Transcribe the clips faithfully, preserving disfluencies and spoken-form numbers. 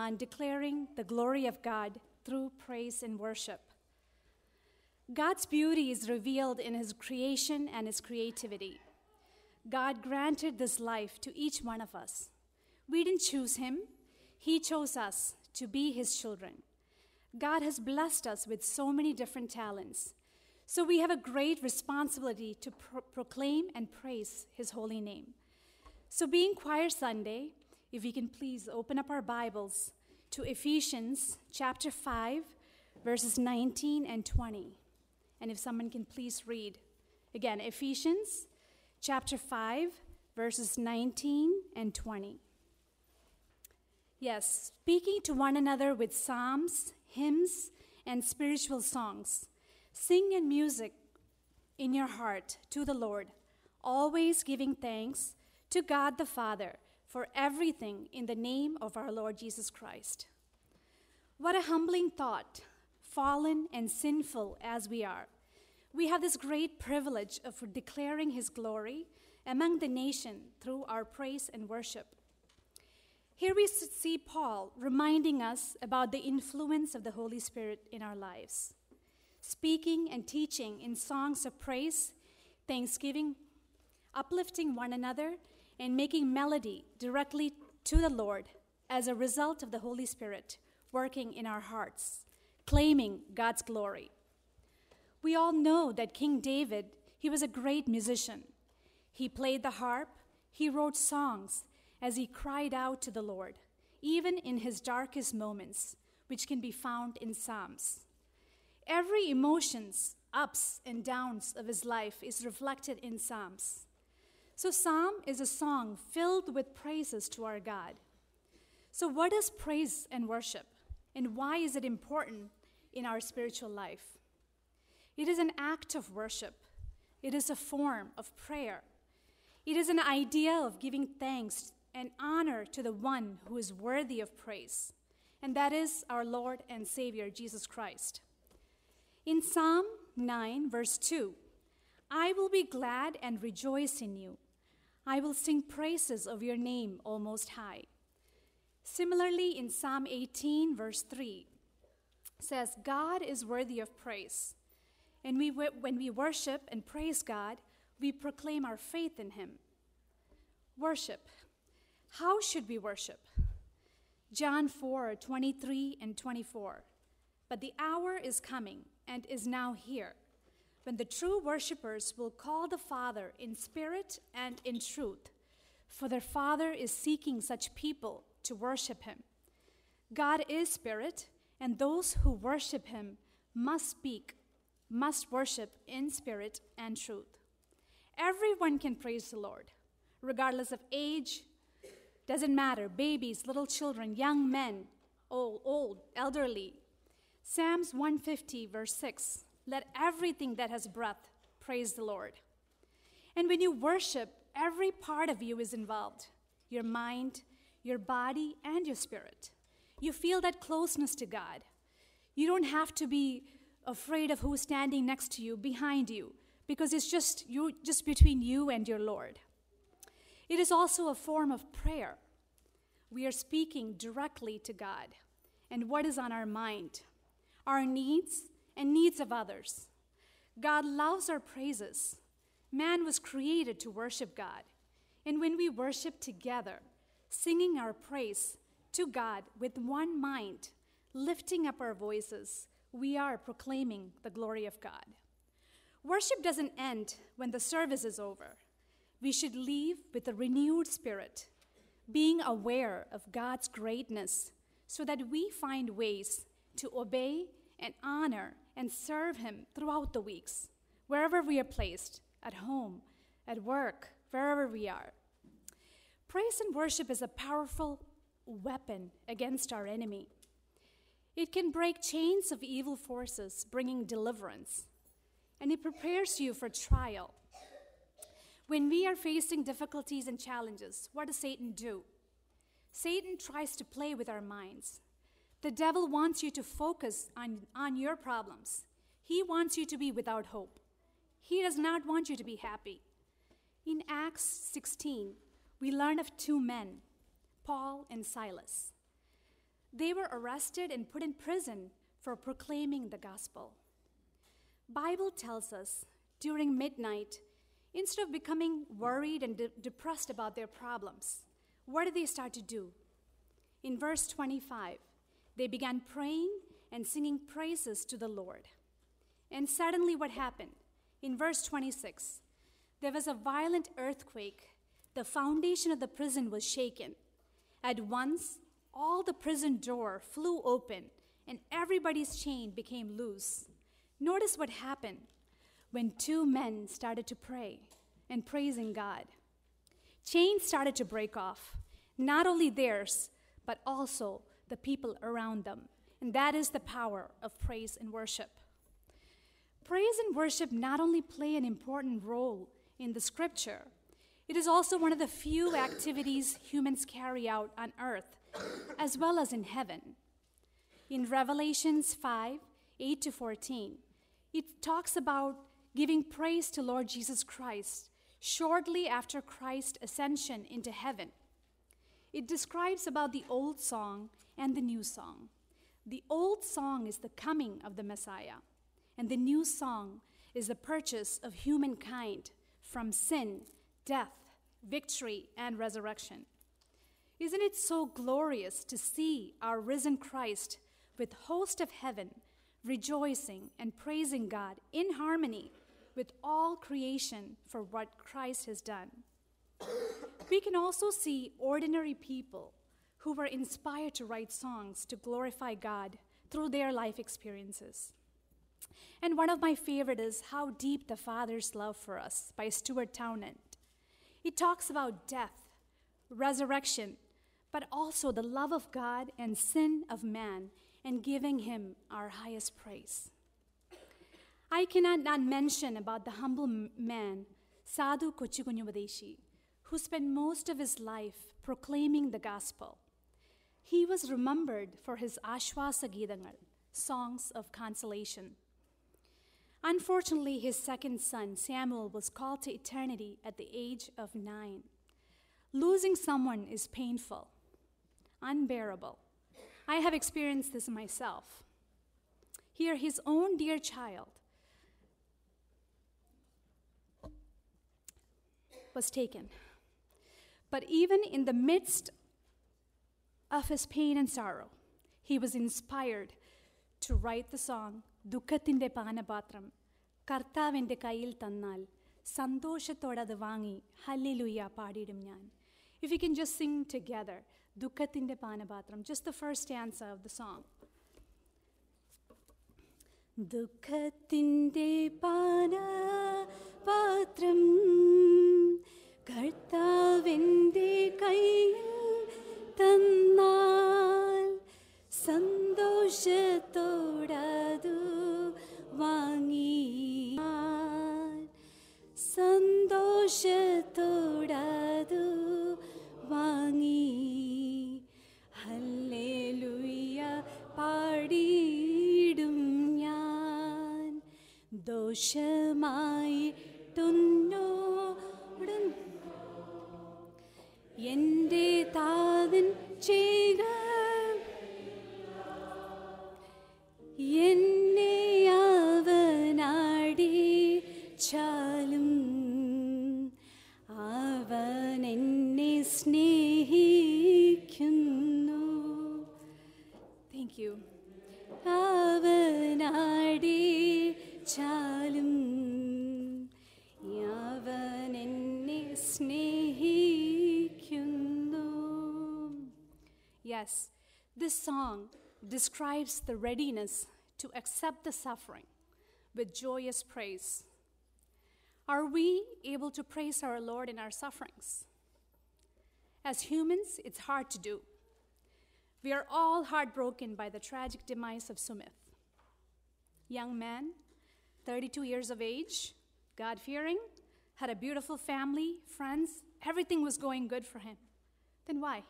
on declaring the glory of God through praise and worship. God's beauty is revealed in his creation and his creativity. God granted this life to each one of us. We didn't choose him. He chose us to be his children. God has blessed us with so many different talents. So we have a great responsibility to pro- proclaim and praise his holy name. So being Choir Sunday, if we can please open up our Bibles to Ephesians chapter five, verses nineteen and twenty. And if someone can please read. Again, Ephesians chapter five, verses nineteen and twenty. Yes, speaking to one another with psalms, hymns, and spiritual songs. Sing in music in your heart to the Lord, always giving thanks to God the Father for everything in the name of our Lord Jesus Christ. What a humbling thought, fallen and sinful as we are. We have this great privilege of declaring his glory among the nation through our praise and worship. Here we see Paul reminding us about the influence of the Holy Spirit in our lives. Speaking and teaching in songs of praise, thanksgiving, uplifting one another, and making melody directly to the Lord as a result of the Holy Spirit working in our hearts, claiming God's glory. We all know that King David, he was a great musician. He played the harp, he wrote songs as he cried out to the Lord, even in his darkest moments, which can be found in Psalms. Every emotions, ups and downs of his life is reflected in Psalms. So Psalm is a song filled with praises to our God. So what is praise and worship? And why is it important in our spiritual life? It is an act of worship. It is a form of prayer. It is an idea of giving thanks and honor to the one who is worthy of praise, and that is our Lord and Savior, Jesus Christ. In Psalm nine, verse two, I will be glad and rejoice in you. I will sing praises of your name, O Most High. Similarly, in Psalm eighteen, verse three, says, God is worthy of praise. And we, when we worship and praise God, we proclaim our faith in him. Worship. How should we worship? John four, twenty-three and twenty-four. But the hour is coming and is now here, when the true worshipers will call the Father in spirit and in truth, for their Father is seeking such people to worship him. God is spirit, and those who worship him must speak, must worship in spirit and truth. Everyone can praise the Lord, regardless of age. Doesn't matter, babies, little children, young men, old, old, elderly. Psalms one fifty, verse six, let everything that has breath praise the Lord. And when you worship, every part of you is involved, your mind, your body, and your spirit. You feel that closeness to God. You don't have to be afraid of who's standing next to you, behind you, because it's just you, just between you and your Lord. It is also a form of prayer. We are speaking directly to God and what is on our mind, our needs and needs of others. God loves our praises. Man was created to worship God. And when we worship together, singing our praise to God with one mind, lifting up our voices, we are proclaiming the glory of God. Worship doesn't end when the service is over. We should leave with a renewed spirit, being aware of God's greatness so that we find ways to obey and honor and serve him throughout the weeks, wherever we are placed, at home, at work, wherever we are. Praise and worship is a powerful weapon against our enemy. It can break chains of evil forces, bringing deliverance, and it prepares you for trial. When we are facing difficulties and challenges, what does Satan do? Satan tries to play with our minds. The devil wants you to focus on, on your problems. He wants you to be without hope. He does not want you to be happy. In Acts sixteen, we learn of two men, Paul and Silas. They were arrested and put in prison for proclaiming the gospel. Bible tells us during midnight, instead of becoming worried and de- depressed about their problems, what did they start to do? In verse twenty-five, they began praying and singing praises to the Lord. And suddenly what happened? In verse twenty-six, there was a violent earthquake. The foundation of the prison was shaken. At once, all the prison door flew open and everybody's chain became loose. Notice what happened when two men started to pray and praising God. Chains started to break off, not only theirs, but also the people around them. And that is the power of praise and worship. Praise and worship not only play an important role in the scripture, it is also one of the few activities humans carry out on earth, as well as in heaven. In Revelations five, eight to fourteen, it talks about giving praise to Lord Jesus Christ shortly after Christ's ascension into heaven. It describes about the old song and the new song. The old song is the coming of the Messiah, and the new song is the purchase of humankind from sin, death, victory, and resurrection. Isn't it so glorious to see our risen Christ with host of heaven rejoicing and praising God in harmony with all creation for what Christ has done? We can also see ordinary people who were inspired to write songs to glorify God through their life experiences. And one of my favorite is How Deep the Father's Love for Us by Stuart Townend. It talks about death, resurrection, but also the love of God and sin of man and giving him our highest praise. I cannot not mention about the humble man, Sadhu Kochikunyuvadeshi, who spent most of his life proclaiming the gospel. He was remembered for his Ashwasa Geetangal, songs of consolation. Unfortunately, his second son, Samuel, was called to eternity at the age of nine. Losing someone is painful, unbearable. I have experienced this myself. Here, his own dear child was taken. But even in the midst of his pain and sorrow, he was inspired to write the song, Dukkathinte Panapatram, Karthavinte Kayil Thannal, Santoshathode Vaangi, Hallelujah Paadidum Njan. If we can just sing together, Dukkathinte Panapatram, just the first stanza of the song. Dukkathinte Panapatram, Karthavinte Kayil Thannal, Santoshathode Vaangi, Santoshathode Vaangi, Hallelujah Paadidum Njan, Doshamayittunnodun Ende Thadan Chega Enne Avanadi Chalum Avan enne snehikkunnu. Thank you. Avanadi Chalum Avan enne snehikkunnu. Yes, this song describes the readiness to accept the suffering with joyous praise. Are we able to praise our Lord in our sufferings? As humans, it's hard to do. We are all heartbroken by the tragic demise of Sumit. Young man, thirty-two years of age, God-fearing, had a beautiful family, friends, everything was going good for him. Then why?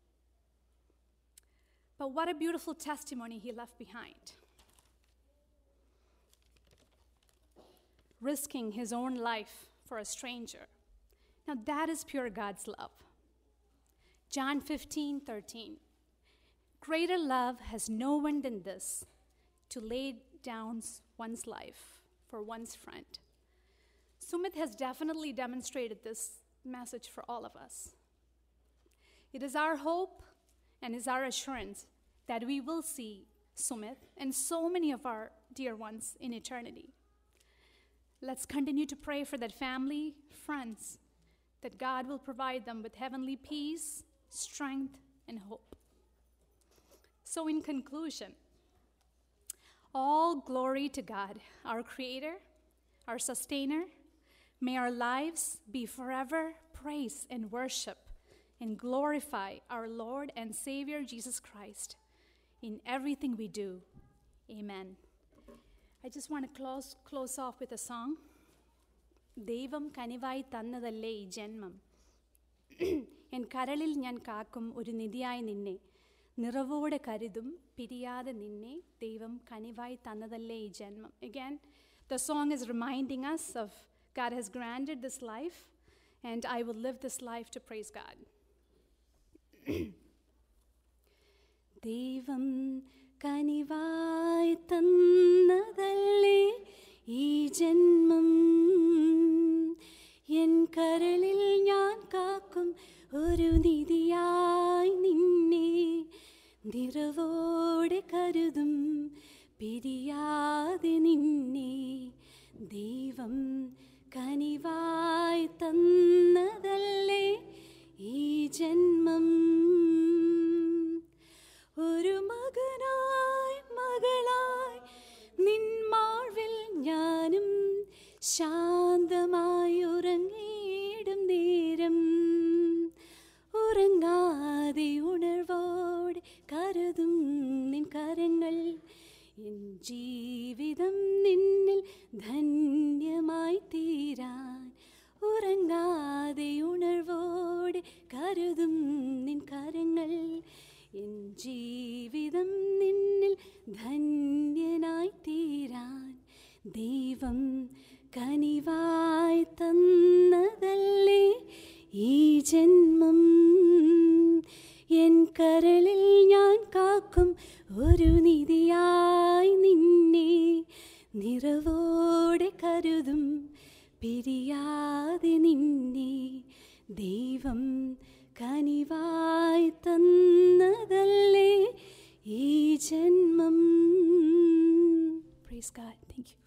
But what a beautiful testimony he left behind. Risking his own life for a stranger. Now that is pure God's love. John fifteen thirteen. Greater love has no one than this, to lay down one's life for one's friend. Sumit has definitely demonstrated this message for all of us. It is our hope and is our assurance that we will see Sumit and so many of our dear ones in eternity. Let's continue to pray for that family, friends, that God will provide them with heavenly peace, strength, and hope. So in conclusion, all glory to God, our Creator, our Sustainer. May our lives be forever praise and worship and glorify our Lord and Savior Jesus Christ in everything we do. Amen. I just want to close, close off with a song. Devam kanivai tannadalle ee janmam. En karalil njan kaakkum oru nidiyai ninne. Niravode karudum piriyade ninne. Devam kanivai tannadalle ee janmam. Again, the song is reminding us of God has granted this life, and I will live this life to praise God. Devam kanivai tannadalle ee janmam. En karalil njan kaakkum oru nidiyai ninne. Niravode karudum piriyade ninne. Devam kanivai tannadalle ee janmam. Oru maganai magalai nin marvil njanum ശാന്തമായി ഉറങ്ങിയിടും നേരം ഉറങ്ങാതെ ഉണർവോടെ കരുതും നിൻ കരങ്ങൾ N ജീവിതം നിന്നിൽ ധന്യമായി തീരാൻ ഉറങ്ങാതെ ഉണർവോടെ കരുതും നിൻ കരങ്ങൾ എൻ ജീവിതം നിന്നിൽ ധന്യനായി തീരാൻ ദൈവം കനിവായി തന്നതല്ലേ ഈ ജന്മം. എൻ കരളിൽ ഞാൻ കാക്കും ഒരു നിധിയായി നിന്നെ. നിറവോടെ കരുതും പിരിയാതെ നിന്നെ. ദൈവം കനിവായി തന്നതല്ലേ ഈ ജന്മം. Praise God. Thank you.